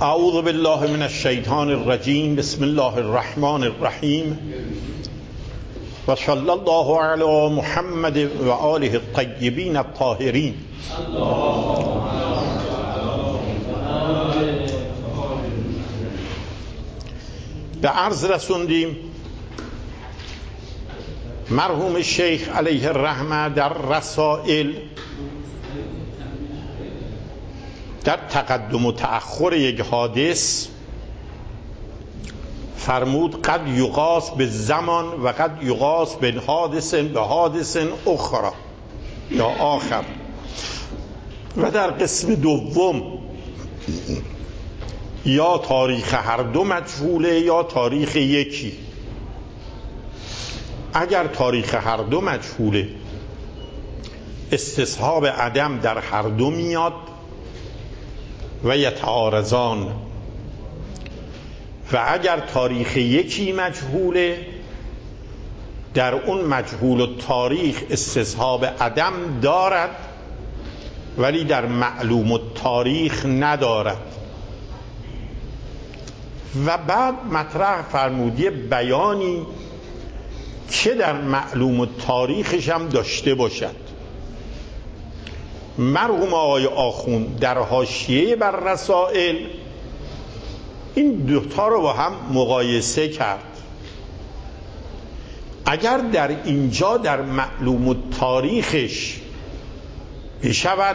اعوذ بالله من الشیطان الرجیم. بسم الله الرحمن الرحیم و صلی الله علی محمد و آله الطیبین الطاهرین. به عرض رسوندیم مرحوم شیخ علیه الرحمه در رسائل در تقدم و تأخر یک حادث فرمود قد یقاس به زمان و قد یقاس به حادث اخرى یا آخر. و در قسم دوم یا تاریخ هر دو مجهوله یا تاریخ یکی. اگر تاریخ هر دو مجهوله استصحاب عدم در هر دو میاد و یتعارضان، و اگر تاریخ یکی مجهوله در اون مجهول و تاریخ استصحاب عدم دارد ولی در معلوم و تاریخ ندارد. و بعد مطرح فرمودی بیانی که در معلوم و تاریخش هم داشته باشد. مرحوم آقای آخوند در حاشیه بر رسائل این دوتا رو با هم مقایسه کرد. اگر در اینجا در معلوم و تاریخش بشود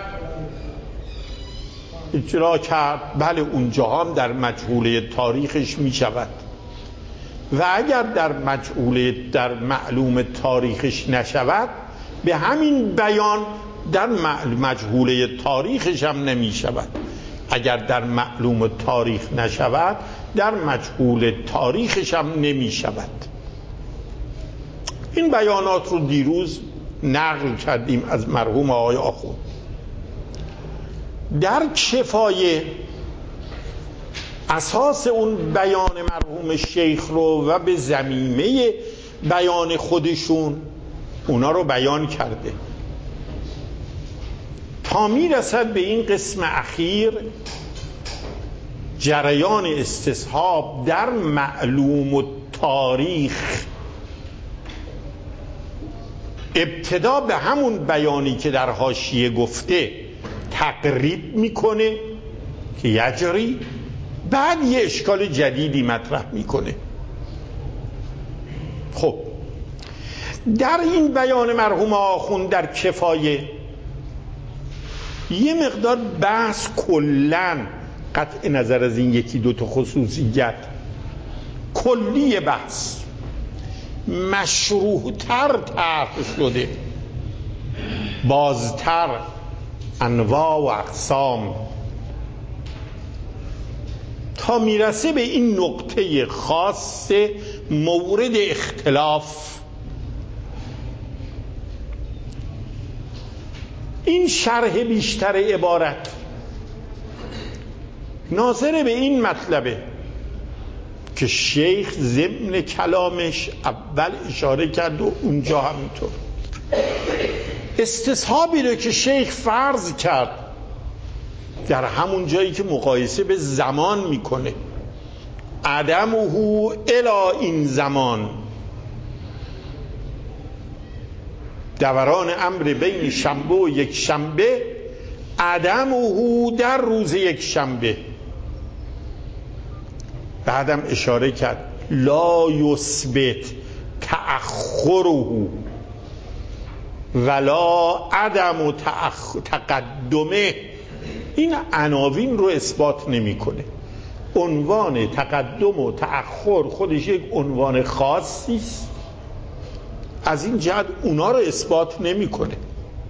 اجرا کرد، بله اونجا هم در مجهوله تاریخش می شود. و اگر در معلوم تاریخش نشود به همین بیان در مجهوله تاریخش هم نمی شود. اگر در معلوم تاریخ نشود در مجهول تاریخش هم نمی شود. این بیانات رو دیروز نقل کردیم از مرحوم آقای آخوند. در کفایه اساس اون بیان مرحوم شیخ رو و به ضمیمه بیان خودشون اونا رو بیان کرده تا میرسد به این قسم اخیر، جریان استصحاب در معلوم و تاریخ. ابتدا به همون بیانی که در حاشیه گفته تقریب میکنه که یجری، بعد یه اشکال جدیدی مطرح میکنه. خب در این بیان مرحوم آخوند در کفایه یه مقدار بحث کلن، قطع نظر از این یکی دوتا خصوصیت، کلی بحث مشروحتر طرح شده، بازتر، انواع و اقسام، تا میرسه به این نقطه خاص مورد اختلاف. این شرح بیشتر عبارت ناظر به این مطلبه که شیخ ضمن کلامش اول اشاره کرد و اونجا همینطور استصحابی رو که شیخ فرض کرد در همون جایی که مقایسه به زمان میکنه، عدمه الی این زمان، دوران امر بین شنبه و یک شنبه، عدمه در روز یک شنبه. بعدم اشاره کرد لا یثبت تأخره ولا عدم تقدمه. این عناوین رو اثبات نمیکنه. عنوان تقدم و تأخر خودش یک عنوان خاصی است، از این جهت اونا رو اثبات نمیکنه.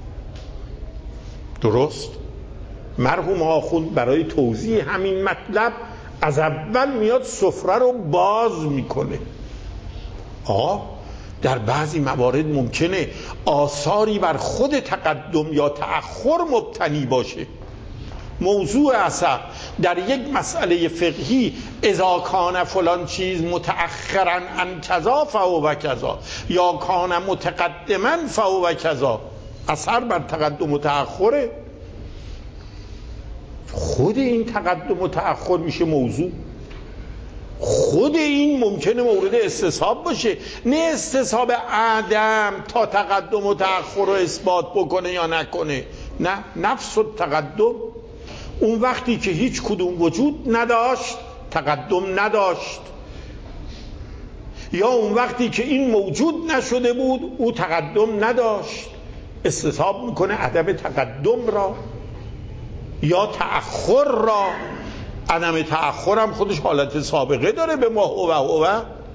درست؟ مرحوم آخوند برای توضیح همین مطلب از اول میاد سفره رو باز میکنه. در بعضی موارد ممکنه آثاری بر خود تقدم یا تأخر مبتنی باشه. موضوع اصح در یک مسئله فقهی اذا کان فلان چیز متأخرا عن کذا فهو کذا یا کان متقدما فهو کذا، اثر بر تقدم و تأخره. خود این تقدم و تأخر میشه موضوع. خود این ممکنه مورد استصحاب باشه، نه استصحاب عدم تا تقدم و تأخر رو اثبات بکنه یا نکنه. نه، نفس التقدم اون وقتی که هیچ کدوم وجود نداشت تقدم نداشت، یا اون وقتی که این موجود نشده بود او تقدم نداشت، استصحاب میکنه عدم تقدم را یا تأخر را. عدم تأخر هم خودش حالت سابقه داره به ما هو.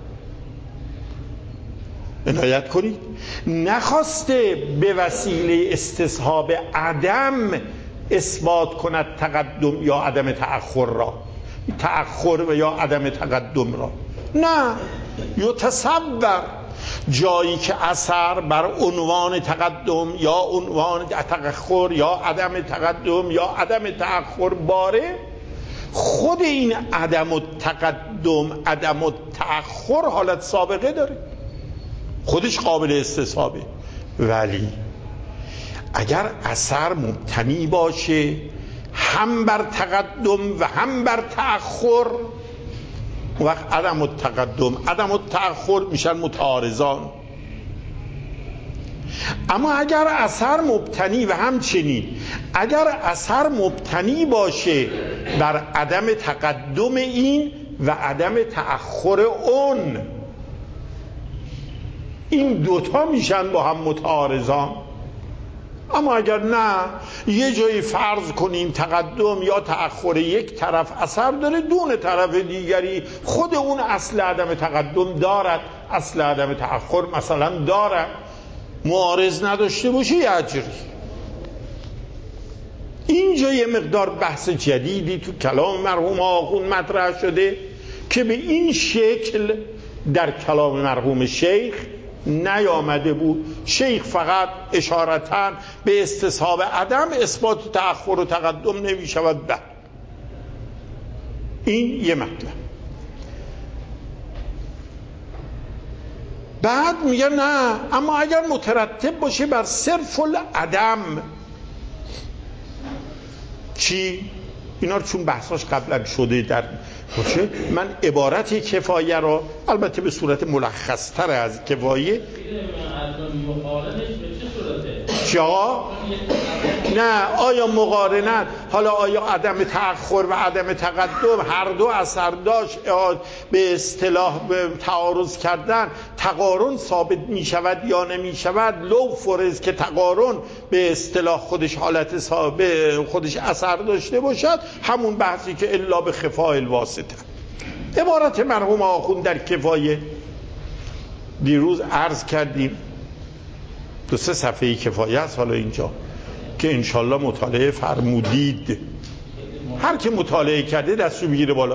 عنایت کنید نخواسته به وسیله استصحاب عدم اثبات کند تقدم یا عدم تأخر را، تأخر و یا عدم تقدم را. نه، یتصور جایی که اثر بر عنوان تقدم یا عنوان تأخر یا عدم تقدم یا عدم تأخر باره، خود این عدم التقدم عدم التأخر حالت سابقه داره، خودش قابل استصحابه. ولی اگر اثر مبتنی باشه هم بر تقدم و هم بر تأخر، اون وقت عدم التقدم عدم التأخر میشن متعارضان. اما اگر اثر مبتنی و همچنین اگر اثر مبتنی باشه بر عدم تقدم این و عدم تأخر اون، این دوتا میشن با هم متعارضان. اما اگر نه، یه جایی فرض کنیم تقدم یا تأخر یک طرف اثر داره دون طرف دیگری، خود اون اصل عدم تقدم دارد، اصل عدم تأخر مثلا دارد، معارض نداشته باشه یه اجری. اینجا یه مقدار بحث جدیدی تو کلام مرحوم آخوند مطرح شده که به این شکل در کلام مرحوم شیخ نیامده بود. شیخ فقط اشارتاً به استصحاب عدم اثبات تأخر و تقدم نمی شود. این یه مطلب. بعد میگه نه، اما اگر مترتب باشه بر صرف العدم چی؟ اینا رو چون بحثاش قبلا شده در باشه، من عبارت کفایه را البته به صورت ملخص‌تر از کفایه چرا؟ نه، آیا مقارنت، حالا آیا عدم تأخر و عدم تقدم هر دو اثر داشت به اصطلاح به تعارض کردن، تقارن ثابت می شود یا نمی شود؟ لو فرض که تقارن به اصطلاح خودش حالت ثابت خودش اثر داشته باشد، همون بحثی که الا به خفاء الواسطه. عبارت مرحوم آخوند در کفایه دیروز عرض کردیم، 2-3 صفحه کفایه است حالا اینجا که انشالله مطالعه فرمودید. هر که مطالعه کرده دستشو بگیره بالا.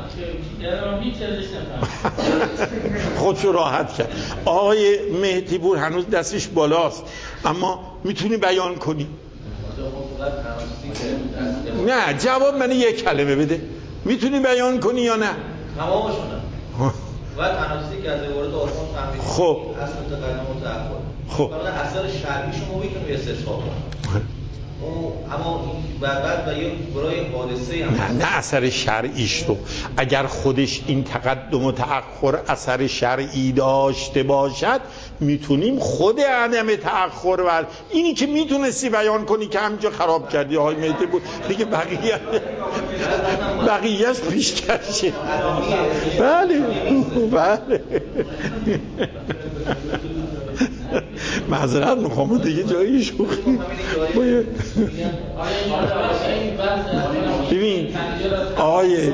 خودشو راحت کرد. آقای مهدی پور هنوز دستش بالاست، اما میتونی بیان کنی؟ نه، جواب من یک کلمه بده. میتونی بیان کنی یا نه؟ تمامشونه. و تناسیقی که از عبارت آخوند فهمیدیم. خب اصل تقدم و تأخر. خب فقط اثر شرعی شما میتونید استصحاب کنید. اما بعد و یه برای حادثه هم نه اثر شرعیش رو اگر خودش این تقدم و تأخر اثر شرعی داشته باشد، میتونیم خود عدم تأخر و اینی که میتونستی بیان کنی که همینجا خراب کردی آقای مهدی بود دیگه، بقیه‌اش پیشکشه. بله معذرت میخوام دیگه جایی شوخی ببین آقای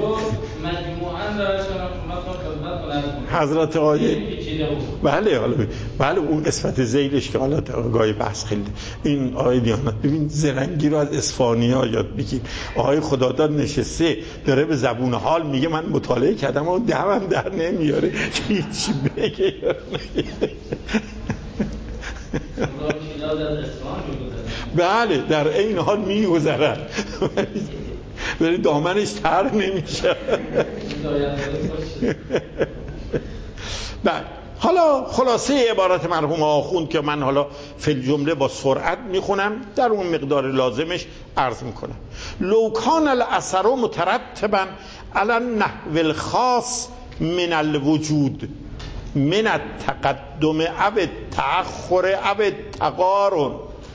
حضرت آقای بله اون قسمت ذیلش که حالا گاهی بحث خیلی این آقای دیانت، ببین زرنگی رو از اصفهانی‌ها یاد بگیر. آقای خداداد نشسته داره به زبون حال میگه من مطالعه کردم و دمم در نمیاره چی بگه. بله در این حال میگذرد ولی دامنش تر نمیشه. بله حالا خلاصه عبارت مرحوم آخوند که من حالا فی الجمله با سرعت میخونم، در اون مقدار لازمش عرض میکنم. لو کان الاثر مترتبا علی النحو الخاص من الوجود من التقدم او التأخر او التقارن.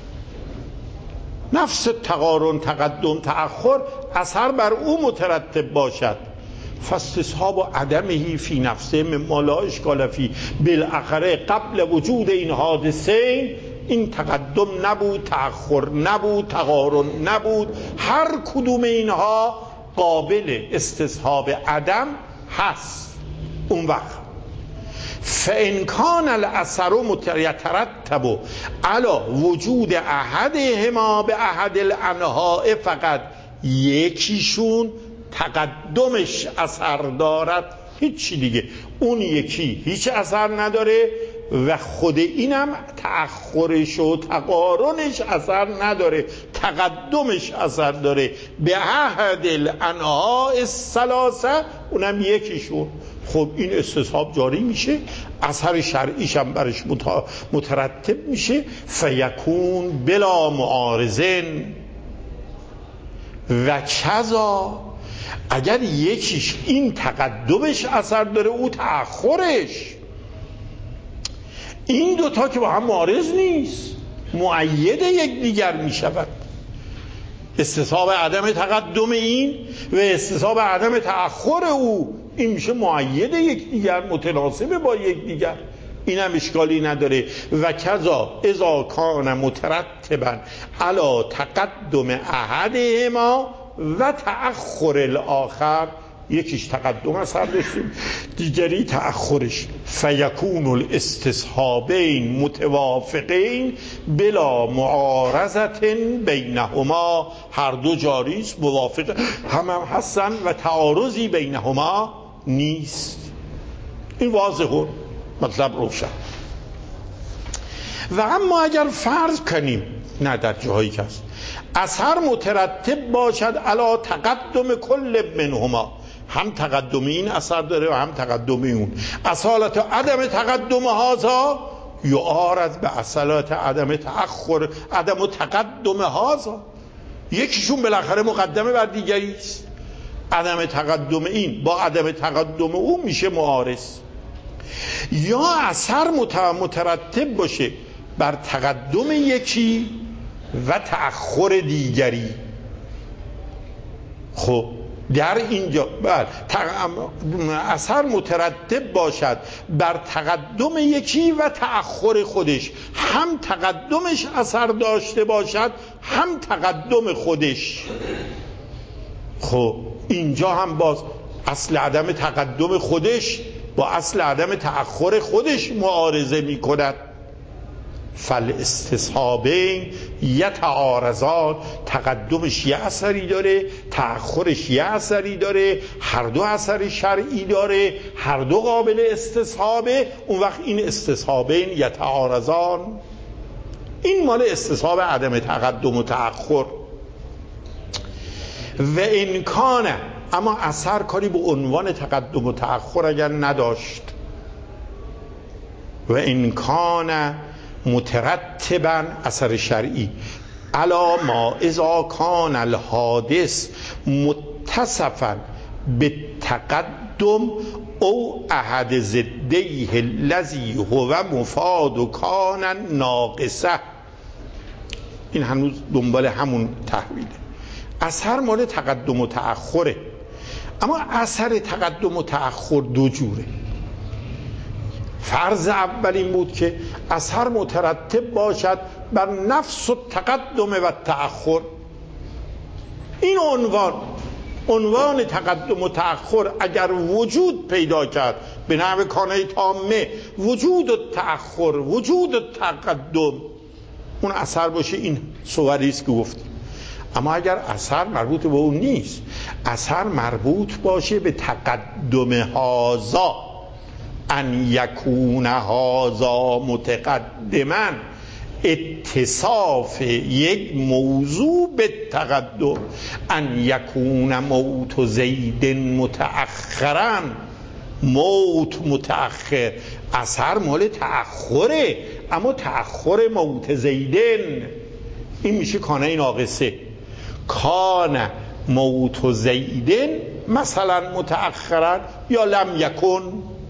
نفس تقارن، تقدم، تأخر اثر بر او مترتب باشد، فاستصحاب عدمه فی نفسه مما لا اشکال فی بالاخره قبل وجود این حادثه، این تقدم نبود، تأخر نبود، تقارن نبود، هر کدوم اینها قابل استصحاب عدم هست. اون وقت فإن کان الاثر یترتب علی وجود احدهما به احد الانحاء، فقط یکیشون تقدمش اثر دارد، هیچی دیگه، اون یکی هیچ اثر نداره و خود اینم تأخرش و تقارنش اثر نداره، تقدمش اثر داره به احد الانحاء الثلاثه، اونم یکیشون. خب این استصحاب جاری میشه، اثر شرعیش هم برش مترتب میشه. فیکون بلا معارضن و کذا، اگر یکیش این تقدمش اثر داره او تأخرش، این دوتا که با هم معارض نیست، مؤید یک دیگر می شود. استصحاب عدم تقدم این و استصحاب عدم تأخر او، این میشه مؤید یک دیگر، متناسب با یک دیگر، این هم اشکالی نداره. و کذا اذا کان مترتبا علی تقدم احدهما و تأخر الاخر، یکیش تقدم اثر داشتیم دیگری تأخرش، فیکون الاستصحابین متوافقین بلا معارضت بینهما، هر دو جاری است، موافق هم هستن و تعارضی بینهما نیست. این واضحه، مطلب روشن. و اما اگر فرض کنیم نه، در جاهایی که هست اثر مترتب باشد علی تقدم کل منهما، هم تقدم این اثر داره و هم تقدم اون، اصالت عدم تقدم هذا یعارض به اصالت عدم تأخر عدم تقدم هذا، یکیشون بالاخره مقدمه بر دیگری است، عدم تقدم این با عدم تقدم اون میشه معارض. یا اثر مترتب باشه بر تقدم یکی و تأخر دیگری. خب در اینجا اثر مترتب باشد بر تقدم یکی و تأخر خودش، هم تقدمش اثر داشته باشد هم تقدم خودش. خب اینجا هم باز اصل عدم تقدم خودش با اصل عدم تأخر خودش معارضه می کند. فالاستصحابین یتعارضان، تقدمش یه اثری داره، تأخرش یه اثری داره، هر دو اثر شرعی داره، هر دو قابل استصحابه. اون وقت این استصحابین یتعارضان، این مال استصحاب عدم تقدم و تأخر. و امکانه، اما اثر کاری به عنوان تقدم و تأخر اگر نداشت، و امکانه مترتبا اثر شرعی علا ما اذا کان الحادث متصفا به تقدم او احد ضدیه الذی هو مفاد و کان ناقصه. این هنوز دنبال همون تحویله. اثر مال تقدم و تأخره، اما اثر تقدم و تأخر دو جوره. فرض اول این بود که اثر مترتب باشد بر نفس و تقدم و تأخر. این عنوان تقدم و تأخر اگر وجود پیدا کرد به نحو کانه تامه، وجود و تأخر، وجود و تقدم، اون اثر باشه، این صوری است که گفتیم. اما اگر اثر مربوط به اون نیست، اثر مربوط باشه به تقدم هازا، ان یکون هازا متقدما، اتصاف یک موضوع به تقدم، ان یکون موت زید متأخرا موت متأخر، اثر مال تأخره، اما تأخر موت زیدن این میشه کانه ناقصه. کان موت زیدن مثلا متأخرا یا لم یکن.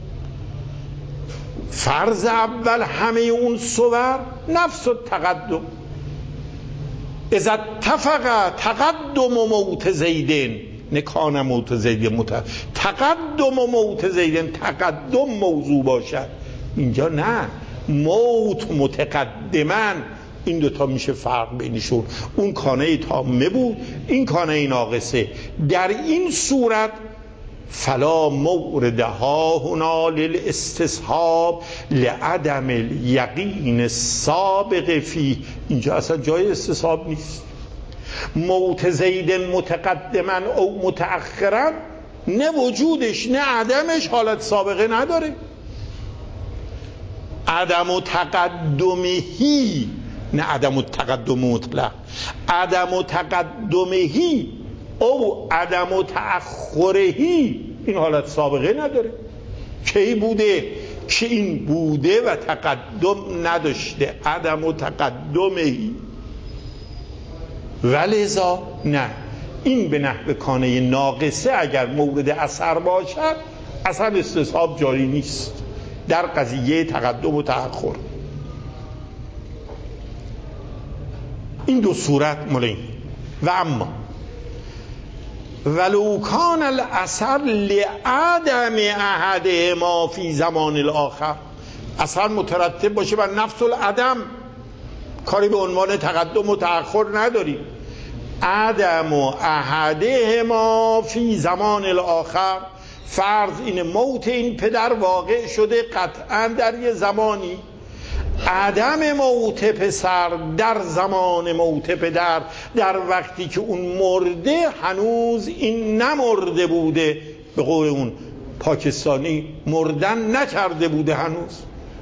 فرض اول همه اون صور نفس التقدم، اذا اتفق تقدم موت زیدن نکان موت زیدن تقدم موت زیدن تقدم موضوع باشد. اینجا نه، موت متقدما، این دوتا میشه فرق بینشون. اون کانه تامه بود، این کانه ناقصه. در این صورت فلا مورد ها هنا للاستصحاب لعدم الیقین السابق فی، اینجا اصلا جای استصحاب نیست. موت زید متقدما او متأخرا نه وجودش نه عدمش حالت سابقه نداره. عدم تقدمهی نه عدم تقدم مطلق، عدم تقدمهی او عدم تأخرهی این حالت سابقه نداره. کی بوده؟ که این بوده و تقدم نداشته، عدم تقدمهی. ولذا نه، این به نحو کانه ناقصه اگر مورد اثر باشد اصلا استصحاب جاری نیست در قضیه تقدم و تأخر. این دو صورت ملین. و اما ولو کان الاثر لعدم احدهما فی زمان الاخر، اثر مترتب باشه بر نفس العدم، کاری به عنوان تقدم و تأخر نداریم. عدم احدهما فی زمان الاخر، فرض این موت این پدر واقع شده قطعا در یه زمانی، عدم موت پسر در زمان موت پدر، در وقتی که اون مرده هنوز این نمرده بوده، به قول اون پاکستانی مردن نکرده بوده، هنوز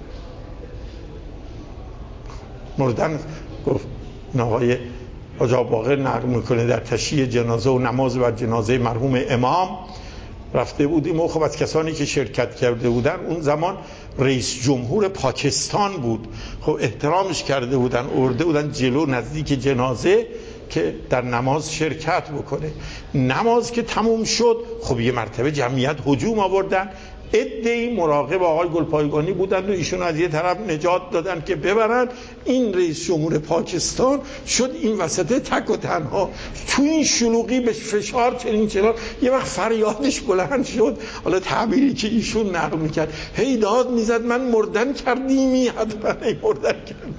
مردن. گفت آقای حاج باقر نقل میکنه در تشییع جنازه و نماز بر جنازه مرحوم امام رفته بودیم و خب از کسانی که شرکت کرده بودن اون زمان رئیس جمهور پاکستان بود، خب احترامش کرده بودن، آورده بودن جلو نزدیک جنازه که در نماز شرکت بکنه. نماز که تموم شد خب یه مرتبه جمعیت هجوم آوردن، عده‌ای مراقب آقای گلپایگانی بودند و ایشون از یه طرف نجات دادن که ببرن. این رئیس جمهور پاکستان شد این وسط تک و تنها تو این شلوغی به فشار چنین یه وقت فریادش بلند شد، حالا تعبیری که ایشون نقل میکرد، هی داد میزد من مردن کردیمی، حتما ای مردن کردیم.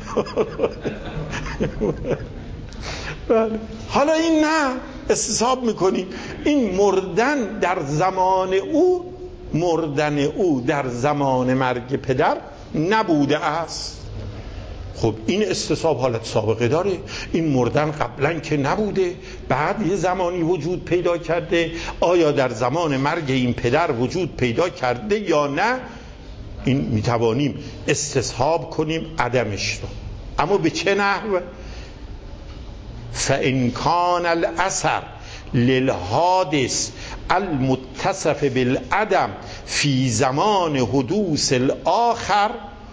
حالا این نه استصحاب میکنیم، این مردن در زمان او، مردن او در زمان مرگ پدر نبوده است. خب این استصحاب حالت سابقه داره، این مردن قبلا که نبوده، بعد یه زمانی وجود پیدا کرده، آیا در زمان مرگ این پدر وجود پیدا کرده یا نه، این میتوانیم استصحاب کنیم عدمش رو. اما به چه نحو؟ فإن کان الاثر للحادث المتصف بالعدم فی زمان حدوث الاخر،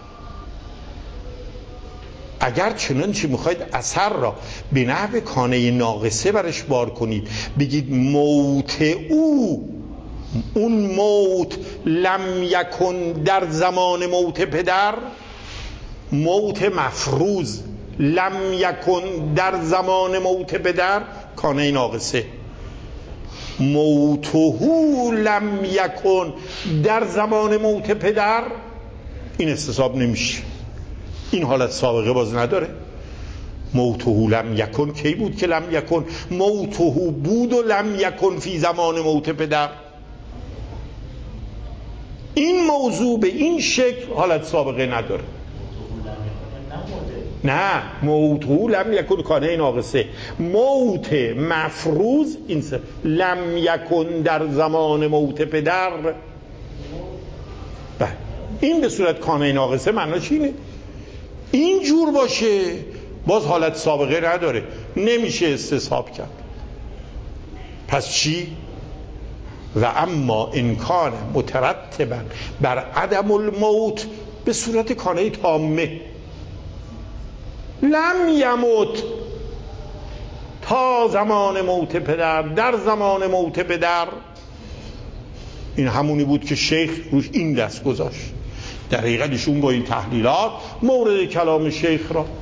اگر چنانچه میخواید اثر را به نحو کانه ناقصه برش بار کنید، بگید موت او، اون موت لم یکن در زمان موت پدر، موت مفروض لم یکن در زمان موت پدر، کانه ناقصه. موتهو لم یکن در زمان موت پدر، این استصحاب نمیشه، این حالت سابقه باز نداره. موتهو لم یکن کی بود که لم یکن؟ موتهو بود و لم یکن فی زمان موت پدر. این موضوع به این شکل حالت سابقه نداره. نه، موتهو لم یکن کانه ناقصه، موت مفروض این لم یکن در زمان موت پدر. این به صورت کانه ناقصه معناش اینه. این جور باشه باز حالت سابقه نداره، نمیشه استصحاب کرد. پس چی؟ و اما امکان مترتبا بر عدم الموت به صورت کانه تامه، لم یموت تا زمان موت پدر، در زمان موت پدر. این همونی بود که شیخ روش این دست گذاشت. در حقیقت ایشون با این تحلیلات مورد کلام شیخ را،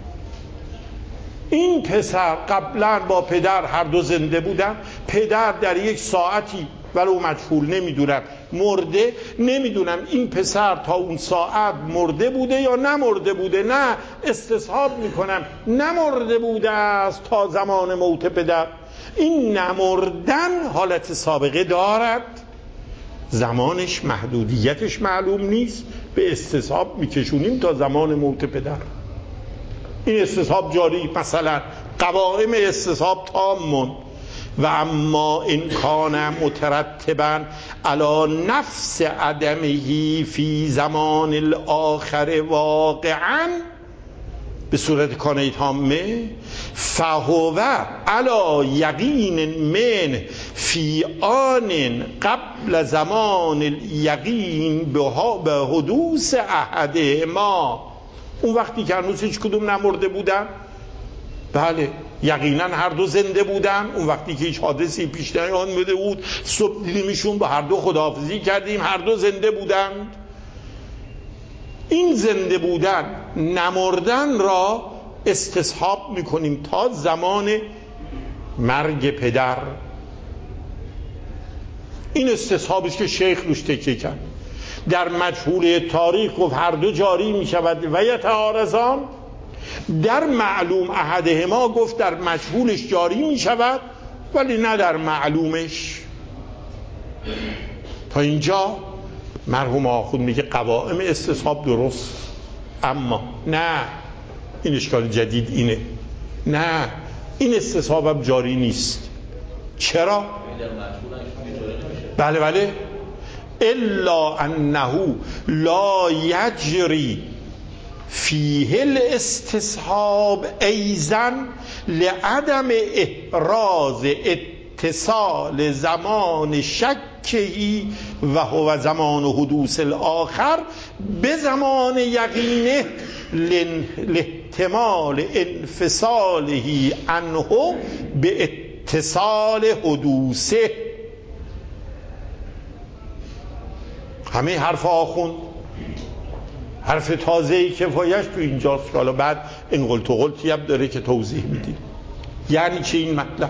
این پسر قبلا با پدر هر دو زنده بودن، پدر در یک ساعتی ولو مجهول نمیدونم مرده، نمیدونم این پسر تا اون ساعت مرده بوده یا نمرده بوده، نه استصحاب میکنم نمرده بوده است تا زمان موت پدر. این نمردن حالت سابقه دارد، زمانش محدودیتش معلوم نیست، به استصحاب میکشونیم تا زمان موت پدر. این استصحاب جاری، مثلا قوائم استصحاب تامون. و اما این کان مترتبا علی نفس عدمه فی زمان الاخر واقعا به صورت کانه تامه، فهو علی یقین من فی آن قبل زمان الیقین به حدوث احدهما. اون وقتی که هنوز هیچ کدوم نمرده بودن، بله یقینا هر دو زنده بودن. اون وقتی که هیچ حادثی پیش نیامده بود، صبح دیدیمشون با هر دو خداحافظی کردیم، هر دو زنده بودند. این زنده بودن نمردن را استصحاب میکنیم تا زمان مرگ پدر. این استصحابش که شیخ روش تکیه کرد. در مجهول تاریخ گفت هر دو جاری میشود و یتعارضان، در معلوم احدهما گفت در مجهولش جاری میشود ولی نه در معلومش. تا اینجا مرحوم آخوند میگه قوائم استصحاب درست، اما نه، این اشکال جدید اینه، نه این استصحاب هم جاری نیست. چرا؟ بله الا انه لا یجری فیه الاستصحاب ایضا لعدم احراز اتصال زمان شکی و هو زمان حدوث الاخر به زمان یقینه لاحتمال انفصاله عنه به اتصال حدوثه. همه حرف آخوند حرف تازه‌ای کفایش تو اینجاست که حالا بعد این قلت و قلتی هم داره که توضیح میدیم. یعنی چه این مطلب؟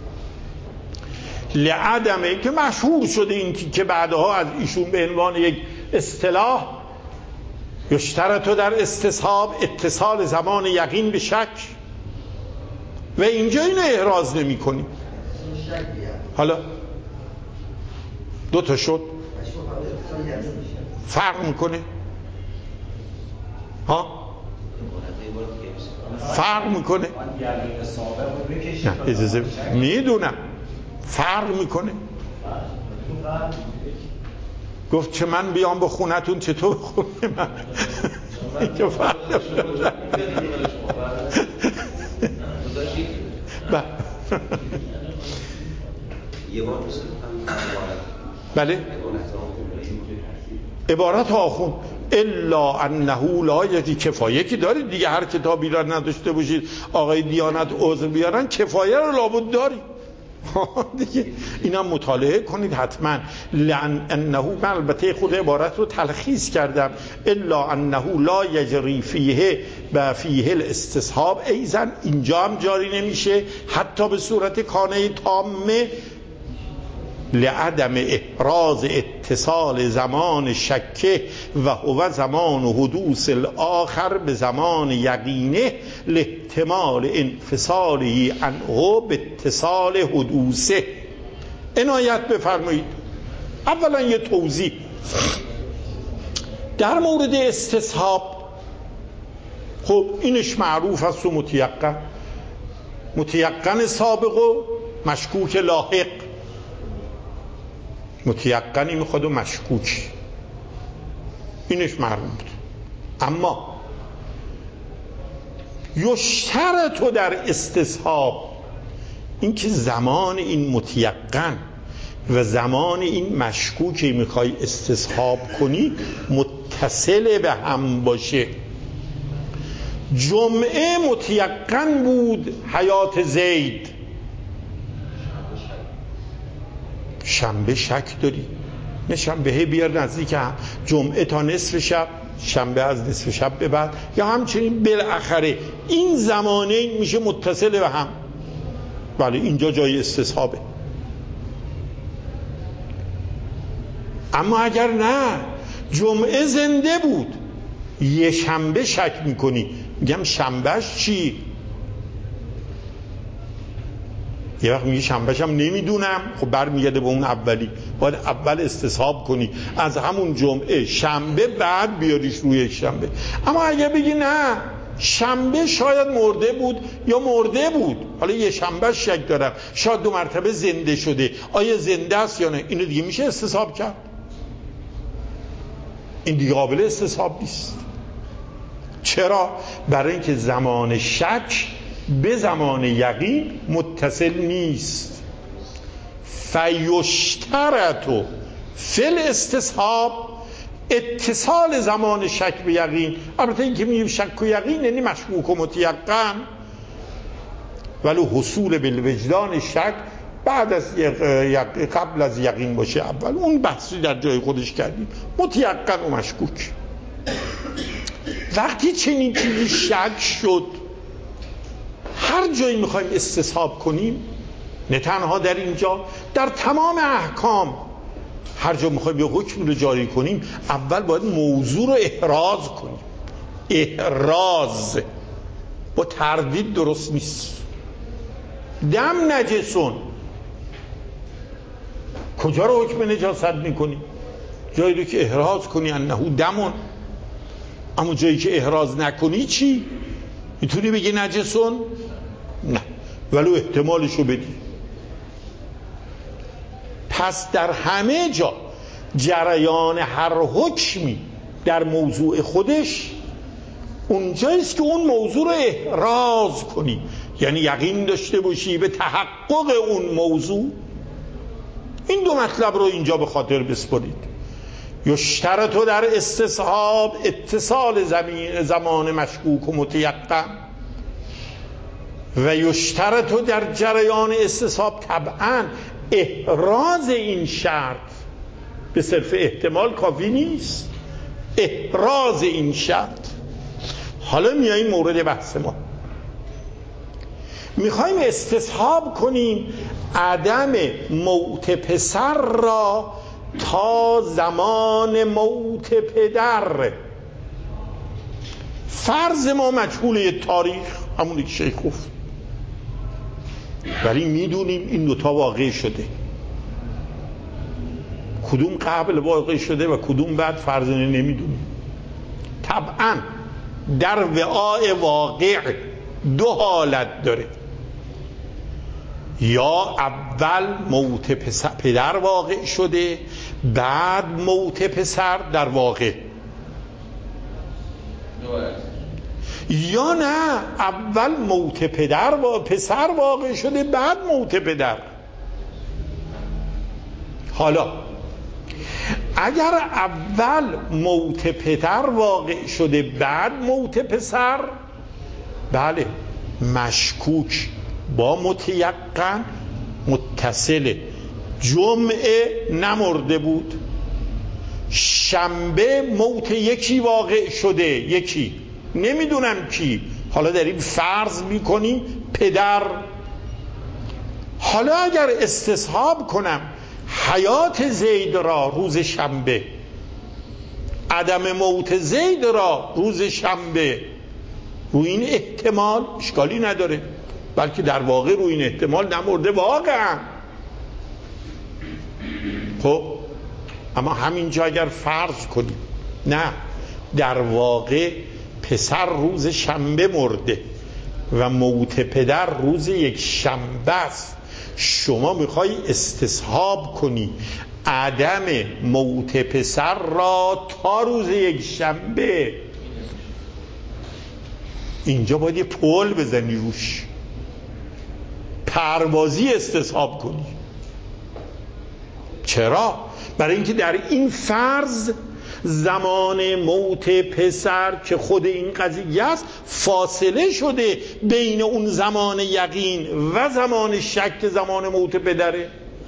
لعدمه که مشهور شده این که بعدها از ایشون به عنوان یک اصطلاح یشترط در استصحاب اتصال زمان یقین به شک، و اینجا اینو احراز نمی کنیم. حالا دو تا شد، فرق میکنه؟ ها؟ فرق میکنه؟ نه اجازه میدونم فرق میکنه. گفت چه من بیام به خونتون چطور خونه من اینجا فرق بله عبارت آخوند الا انه لا یجی، کفایه که دارید دیگه، هر کتابی را نداشته باشید آقای دیانت عذر بیارن کفایه رو لابد دارید دیگه. اینا مطالعه کنید حتما. لان انه، من البته خود عبارت رو تلخیص کردم، الا انه لا یجری فیه و فیه الاستصحاب ایضا، اینجا هم جاری نمیشه حتی به صورت کانه تامه، لعدم احراز اتصال زمان شکه و هو زمان حدوث الاخر به زمان یقینه لاحتمال انفصالی عنه به اتصال حدوثه. عنایت بفرمایید. اولا یه توضیح در مورد استصحاب. خب اینش معروف است و متیقن سابق و مشکوک لاحق. متیقنی میخواد و مشکوک، اینش معلوم بود. اما یشترط در استصحاب این که زمان این متیقن و زمان این مشکوکی میخوای استصحاب کنی متصل به هم باشه. جمعه متیقن بود حیات زید، شنبه شک داری، نه شنبه بیار نزدیک جمعه تا نصف شب، شنبه از نصف شب به بعد، یا همچنین بالاخره این زمانه میشه متصل به هم. بله اینجا جای استصحابه. اما اگر نه جمعه زنده بود یه شنبه شک میکنی، میگم شنبهش چی؟ یه وقت میگه شنبهش هم نمیدونم، خب برمیگرده به اون اولی، باید اول استصحاب کنی از همون جمعه شنبه بعد بیاریش روی یک شنبه. اما اگه بگی نه شنبه شاید مرده بود یا مرده بود، حالا یه شنبه شک دارم، شاید 2 مرتبه زنده شده، آیا زنده است یا نه، اینو دیگه میشه استصحاب کرد؟ این دیگه قابل استصحاب نیست. چرا؟ برای اینکه زمان شک به زمان یقین متصل نیست. فیشترط فی الاستصحاب، اتصال زمان شک به یقین. البته این که میگیم شک و یقین یعنی مشکوک و متیقن، ولی حصول بالوجدان شک بعد از قبل از یقین باشه اول، اون بحثی در جای خودش کردیم. متیقن و مشکوک. وقتی چنین چیزی شک شد، هر جایی میخوایم استصحاب کنیم، نه تنها در اینجا، در تمام احکام هر جا میخوایم یه حکم رو جاری کنیم اول باید موضوع رو احراز کنیم. احراز با تردید درست نیست. دم نجسون، کجا رو حکم نجاست میکنی؟ جایی رو که احراز کنی انه دمون. اما جایی که احراز نکنی چی؟ میتونی بگی نجسون؟ نه، ولو احتمالش رو بدی. پس در همه جا جریان هر حکمی در موضوع خودش اونجاییست که اون موضوع رو احراز کنی، یعنی یقین داشته باشی به تحقق اون موضوع. این 2 مطلب رو اینجا به خاطر بسپارید. یشترط در استصحاب اتصال زمان مشکوک و متیقن، و یشترط در جریان استصحاب طبعا احراز این شرط. به صرف احتمال کافی نیست، احراز این شرط. حالا میاییم مورد بحث ما، میخوایم استصحاب کنیم عدم موت پسر را تا زمان موت پدر. فرض ما مجهول تاریخ، همونی که شیخ گفت، ولی میدونیم این 2 تا واقع شده. کدوم قبل واقع شده و کدوم بعد فرض نمیدونیم. طبعا در وعاء واقع 2 حالت داره، یا اول موت پدر واقع شده بعد موت پسر در واقع، یا نه اول موت پسر واقع شده بعد موت پدر. حالا اگر اول موت پدر واقع شده بعد موت پسر، بله مشکوک با متیقن متصله. جمعه نمرده بود، شنبه موت یکی واقع شده، یکی نمیدونم کی، حالا داریم فرض میکنیم پدر. حالا اگر استصحاب کنم حیات زید را روز شنبه، عدم موت زید را روز شنبه، روی این احتمال اشکالی نداره، بلکه در واقع روی این احتمال نمرده واقعا. خب اما همینجا اگر فرض کنیم نه در واقع پسر روز شنبه مرده و موت پدر روز یک شنبه است، شما میخوای استصحاب کنی عدم موت پسر را تا روز یک شنبه، اینجا باید یه پل بزنی روش، پروازی استصحاب کنی. چرا؟ برای اینکه در این فرض زمان موت پسر که خود این قضیه است فاصله شده بین اون زمان یقین و زمان شک که زمان موت پدره.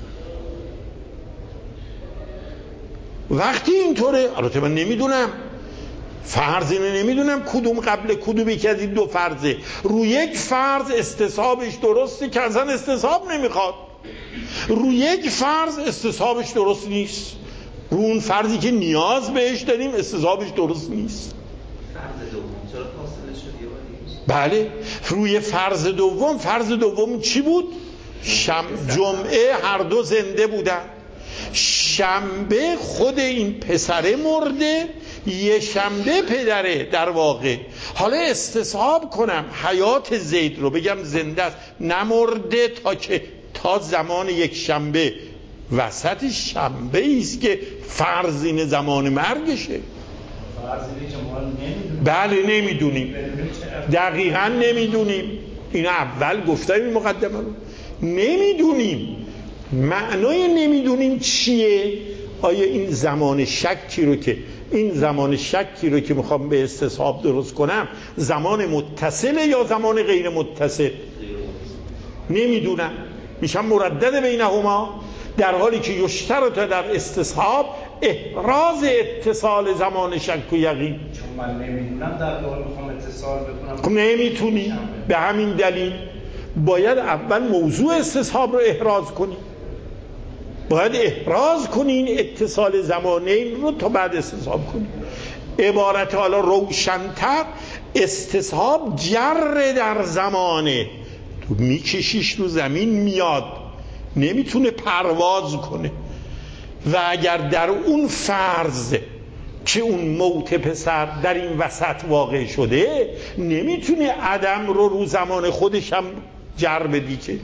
وقتی اینطوره، البته من نمیدونم، فرض اینو نمیدونم کدوم قبل کدوم، یکی از این دو فرضه. رو یک فرض استصحابش درسته که اصلا استصحاب نمیخواد، رو یک فرض استصحابش درست نیست، رو اون فرضی که نیاز بهش داریم استصحابش درست نیست. فرض دوم چرا فاصله شد؟ بله، روی فرض دوم، فرض دوم چی بود؟ جمعه هر دو زنده بودن، شنبه خود این پسره مرده، یه شنبه پدره در واقع. حالا استصحاب کنم حیات زید رو، بگم زنده است نمرده تا زمان یک شنبه، وسط شنبه ایست که فرض این زمان مرگشه. بله نمیدونیم، دقیقا نمیدونیم، این اول گفتم این مقدمه رو نمیدونیم. معنای نمیدونیم چیه؟ آیا این زمان شکی رو که میخوام به استصحاب درست کنم زمان متصله یا زمان غیر متصل؟ نمیدونم، میشم مردد بینهما، در حالی که یشترط در استصحاب احراز اتصال زمان شک و یقین. چون من نمیدونم در واقع میخوام اتصال بکنم، خب نمیتونی، به همین دلیل باید اول موضوع استصحاب رو احراز کنی، باید احراز کنین اتصال زمانین رو تا بعد استصحاب کنی. عبارت حالا روشن‌تر، استصحاب جر در زمانه، تو میکشیش رو زمین میاد، نمیتونه پرواز کنه. و اگر در اون فرض که اون موت پسر در این وسط واقع شده، نمیتونه عدم رو زمان خودش هم جر بدی که.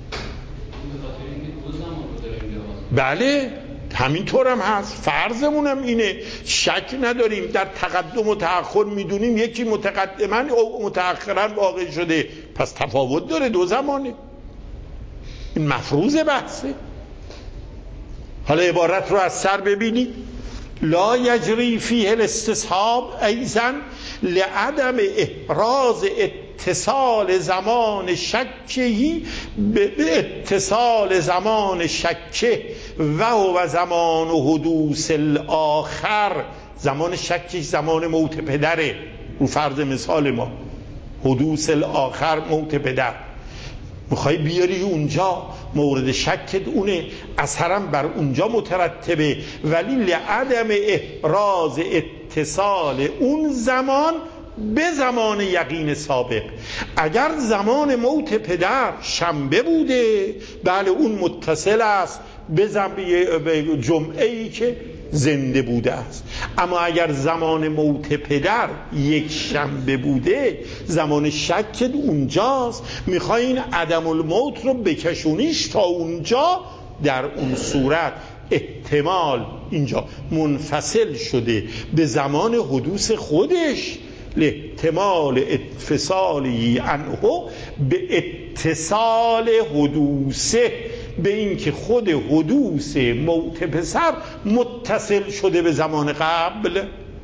بله همینطور هم هست، فرضمونم اینه، شک نداریم، در تقدم و تأخر میدونیم یکی متقدما و متأخرا واقع شده، پس تفاوت داره، دو زمانه، این مفروض بحثه. حالا عبارت رو از سر ببینید، لا یجری فیه الاستصحاب ایضا لعدم احراز اتصال زمان شکهی به اتصال زمان شکه و هو زمان حدوث الاخر. زمان شکش زمان موت پدره، رو فرض مثال ما حدوث الاخر موت پدر، میخوای بیاری اونجا مورد شکت اونه، اثرم بر اونجا مترتبه، ولی لعدم احراز اتصال اون زمان به زمان یقین سابق. اگر زمان موت پدر شنبه بوده، بله اون متصل است به جمعه ای که زنده بوده است. اما اگر زمان موت پدر یک شنبه بوده، زمان شک اونجاست، میخواین عدم الموت رو بکشونیش تا اونجا، در اون صورت احتمال اینجا منفصل شده به زمان حدوث خودش، لاحتمال اتصالی عنه به اتصال حدوثه، به این که خود حدوث موت پسر متصل شده به زمان قبل.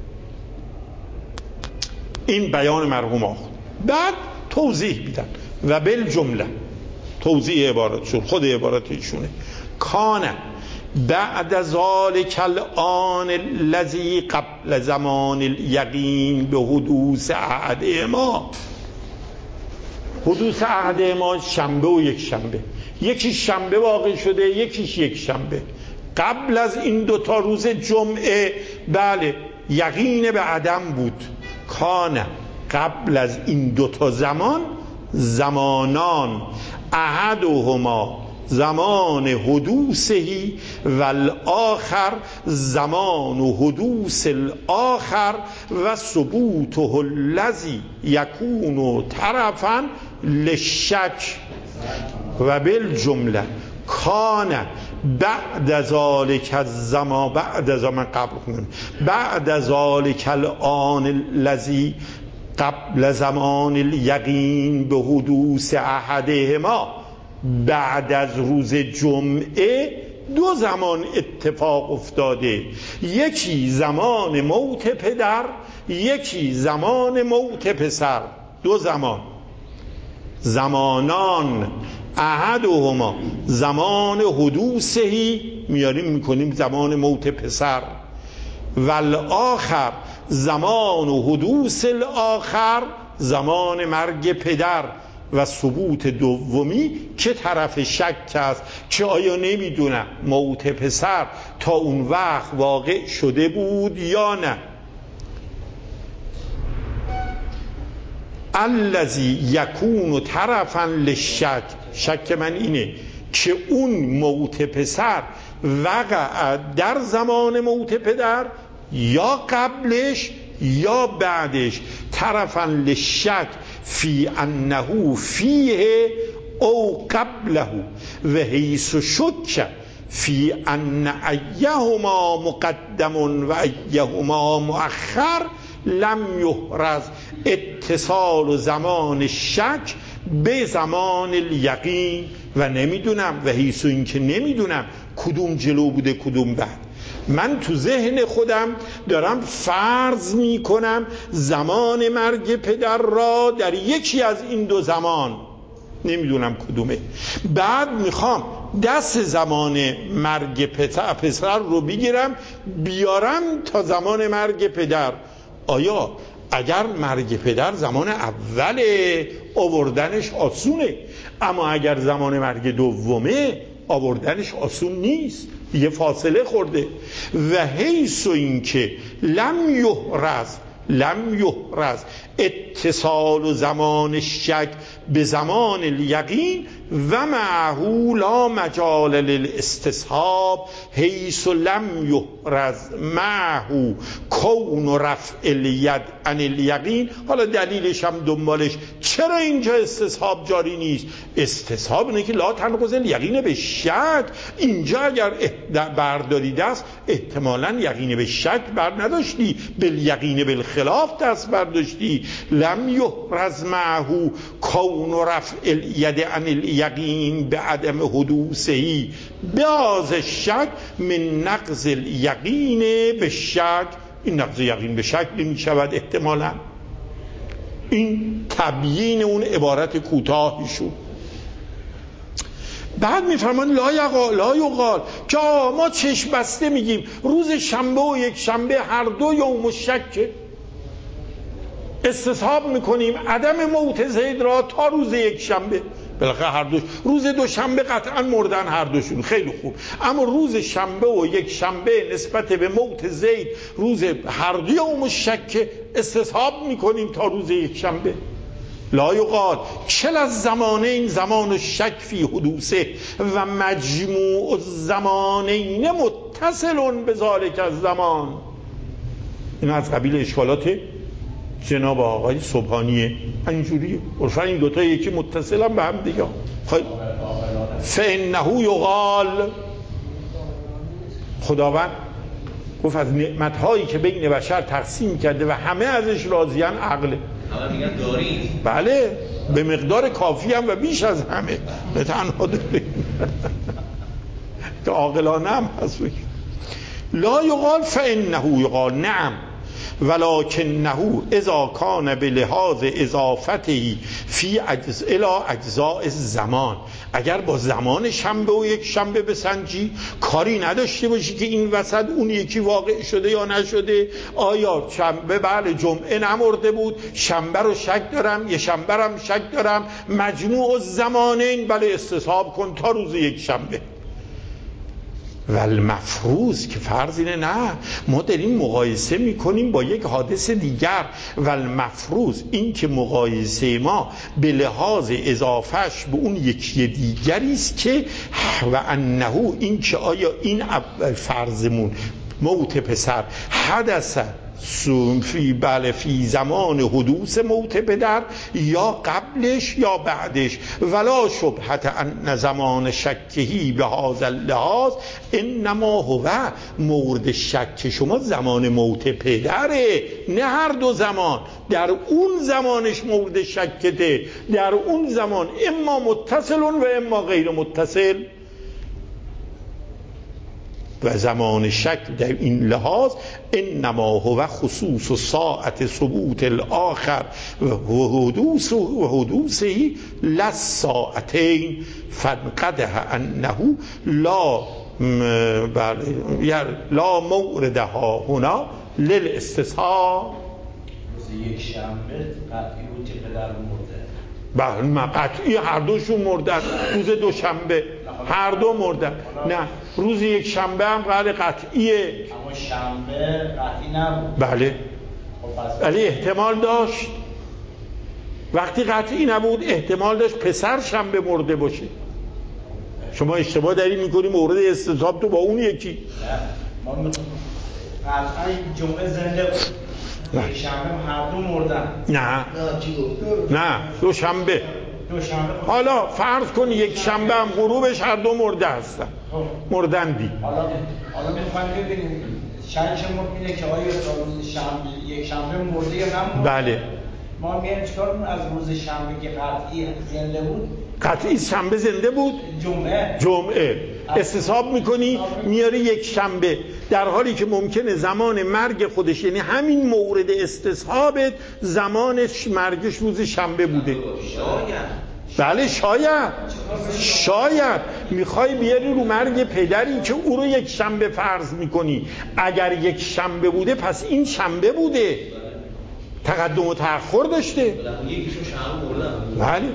این بیان مرحوم آخر. بعد توضیح میدن و بالجمله توضیح عبارت شد، خود عبارت ایشونه، کان بعد ذالک الآن الذی قبل زمان الیقین به حدوث عهد ما. حدوث عهد ما شنبه و یک شنبه، یکی شنبه واقع شده، یکیش یک شنبه. قبل از این دوتا روز جمعه بله یقین به عدم بود. کان قبل از این دوتا زمان زمانان، احدهما زمان حدوثهی و الاخر زمان حدوث الاخر و ثبوته الذی یکون طرفا للشک. و بالجمله کان بعد ذالک الزمان، بعد زمان قبل کنم، بعد ذالک الآن الذی قبل زمان الیقین به حدوث احدهما، بعد از روز جمعه دو زمان اتفاق افتاده، یکی زمان موت پدر، یکی زمان موت پسر. دو زمان، زمانان احدهما زمان حدوثهی، میاریم میکنیم زمان موت پسر، والآخر زمان حدوث الاخر زمان مرگ پدر. و ثبوت دومی که طرف شک است که آیا نمیدونم موت پسر تا اون وقت واقع شده بود یا نه. الذی یکون طرفا للشک، شک من اینه که اون موت پسر وقع در زمان موت پدر یا قبلش یا بعدش. طرفا للشک فی انه فیه او قبله و حیث شک فی ان ایهما مقدم و ایهما مؤخر لم یحرز اتصال زمان شک به زمان الیقین. و نمیدونم و حیث این که نمیدونم کدوم جلو بوده کدوم بعد. من تو ذهن خودم دارم فرض میکنم زمان مرگ پدر را در یکی از این دو زمان، نمیدونم کدومه، بعد میخوام دست زمان مرگ پسر رو بگیرم بیارم تا زمان مرگ پدر. آیا اگر مرگ پدر زمان اوله آوردنش آسونه، اما اگر زمان مرگ دومه آوردنش آسون نیست، یه فاصله خورده. و حیث این که لم یحرز اتصال زمان شک به زمان الیقین و معه لا مجال للاستصحاب حیث لم یحرز معه کون رفع الید عن الیقین. حالا دلیلش هم دنبالش چرا اینجا استصحاب جاری نیست؟ استصحاب اینه که لا تنقض الیقین به شک. اینجا اگر برداری دست احتمالاً یقین به شک بر نداشتی، بالیقین بالخلاف دست برداشتی. لم یحرز معه کون رفع الید عن الیقین به عدم حدوثهی باز شک من نقض الیقین به شک. این نقض یقین به شک نمی شود احتمالاً. این تبیین اون عبارت کوتاهیشون. بعد میفرمان لا یقال که ما چشم بسته میگیم روز شنبه و یک شنبه هر دو یوم الشک، استصحاب میکنیم عدم موت زید را تا روز یک شنبه. بالاخره هر دوش روز دوشنبه قطعا مردن هر دوشون، خیلی خوب، اما روز شنبه و یک شنبه نسبت به موت زید روز هر دو یوم الشک استصحاب میکنیم تا روز یک شنبه. لا یقال چل از زمانین زمان الشک فی حدوثه و مجموع الزمانین متصل به ذالک الزمان. این از قبیل اشکالات جناب آقای سبحانیه، اینجوریه عرفاً این دوتا یکی متصل هم به هم دیگه. فانه یقال، خداوند گفت از نعمتهایی که بین بشر تقسیم کرده و همه ازش راضیان عقله. همه میگن داریم، بله به مقدار کافی هم و بیش از همه، به تنها داریم که عاقلانه هم هست. لا یقال فانه یقال نعم ولکنه اذا کان بلحاظ اضافته فی الى اجزاء الزمان. اگر با زمان شنبه و یک شنبه بسنجی، کاری نداشته باشی که این وسط اون یکی واقع شده یا نشده. آیا شنبه بله جمعه نمرده بود، شنبه رو شک دارم، یه شنبه هم شک دارم، مجموع الزمانین بله استصحاب کن تا روز یک شنبه. والمفروض که فرض اینه نه ما داریم مقایسه میکنیم با یک حادث دیگر. والمفروض این که مقایسه ما به لحاظ اضافهش به اون یکی دیگری است که و انه این که آیا این اول فرضمون موت پسر حدث فی زمان حدوث موت پدر یا قبلش یا بعدش. ولا شبهت ان زمان شکهی به هذا اللحاظ انما هو مورد شک شما زمان موت پدره، نه هر دو زمان. در اون زمانش مورد شکته، در اون زمان اما متصل و اما غیر متصل. و زمان شک در این لحاظ انما هو خصوص ساعت ثبوت الاخر و حدوثه للساعتین فانقدح انه لا موردها هنا للاستصحاب. یک شنبه قطعی بود که پدر مرده. بله قطعی هر دوشون مردن. روز دوشنبه هر دو مردن. نه روز یک شنبه هم قطعیه. اما شنبه قطعی نبود. بله ولی احتمال داشت. وقتی قطعی نبود احتمال داشت پسر شنبه مرده باشه. شما اشتباه دارید میکنی مورد استصحاب تو با اون یکی. نه ما قطعا جمعه زنده بود. یک شنبه هر دو مردن. نه دوشنبه. حالا فرض کن یک شنبه هم غروبش هر دو مرده هستن. مردندی. حالا میخوایم ببینیم شرط مبینه که آیا روز شنبه یک شنبه مرده یا نمرده. بله ما میایم چیکار کنیم از روز شنبه که قطعی زنده بود. قطعی شنبه زنده بود. جمعه استصحاب میکنی میاری یک شنبه، در حالی که ممکنه زمان مرگ خودش یعنی همین مورد استصحابت زمانش مرگش روز شنبه بوده. بله شاید میخوای بیاری رو مرگ پدری که او رو یک شنبه فرض میکنی. اگر یک شنبه بوده پس این شنبه بوده، تقدم و تأخر داشته. بله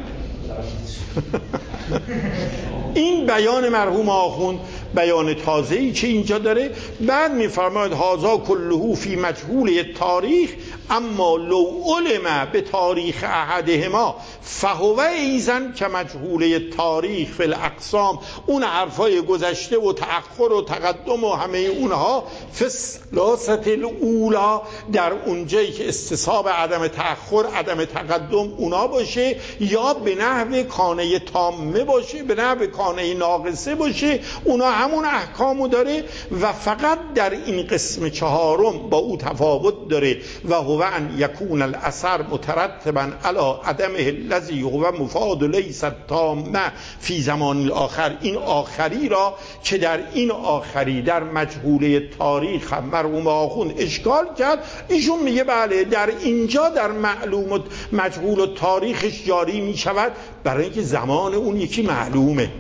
این بیان مرحوم آخوند بیان تازه‌ای که اینجا داره. بعد میفرماید هذا كله فی مجهول تاریخ اما لو علم به تاریخ احدهما فهو ایزن که مجهول تاریخ فی الاقسام. اون حرفای گذشته و تأخر و تقدم و همه اونها فسلاست الاولا در اونجایی که استصحاب عدم تأخر عدم تقدم اونا باشه، یا به نحو کانه تامه باشه به نحو کانه ناقصه باشه، اونا همون احکامو داره و فقط در این قسم چهارم با او تفاوت داره و هو ان یکون الاثر مترتبا علی عدمه الذی هو مفاد لیس تامه فی زمان الاخر. این آخری را که در این آخری در مجهوله تاریخ مرحوم آخوند اشکال کرد، ایشون میگه بله در اینجا در معلوم مجهول تاریخش جاری میشود، برای اینکه زمان اون یکی معلومه،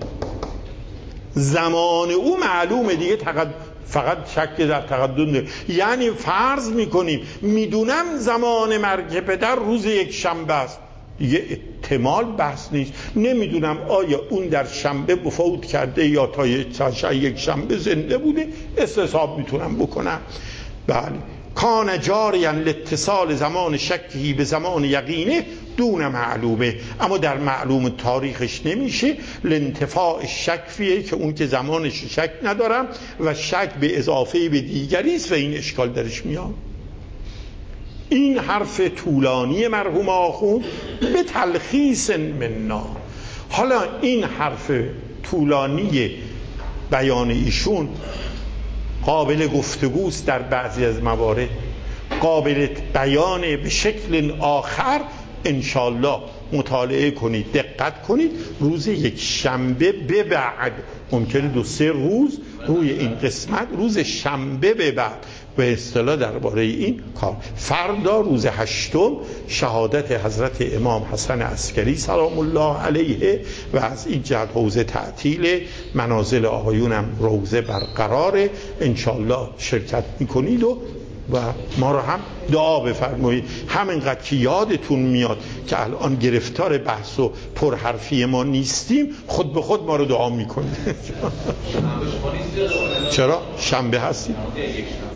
زمان او معلومه دیگه، فقط شک در تقدم داره. یعنی فرض میکنیم میدونم زمان مرگ پدر روز یک شنبه است، دیگه احتمال بحث نیست. نمیدونم آیا اون در شنبه فوت کرده یا تا یک شنبه زنده بوده، استصحاب میتونم بکنم. بله کان جاریا لاتصال زمان شکی به زمان یقینه دون معلومه، اما در معلوم تاریخش نمیشه لانتفاع شک فیه که اون که زمانش شک ندارم و شک به اضافه به دیگری است و این اشکال درش میاد. این حرف طولانی مرحوم آخوند به تلخیص منا. حالا این حرف طولانی بیان ایشون قابل گفتگوست در بعضی از موارد، قابل بیان به شکل آخر. انشالله مطالعه کنید، دقت کنید. روز یک شنبه به بعد ممکنه 2-3 روز روی این قسمت، روز شنبه به بعد به اصطلاح درباره این کار. فردا روز 8 شهادت حضرت امام حسن عسکری سلام الله علیه و از این جهت حوزه تعطیل منازل آقایونم روزه برقراره. انشالله شرکت میکنید و ما رو هم دعا بفرمایید. همینقدر که یادتون میاد که الان گرفتار بحث و پرحرفی ما نیستیم، خود به خود ما رو دعا میکنید. چرا؟ شنبه هستیم.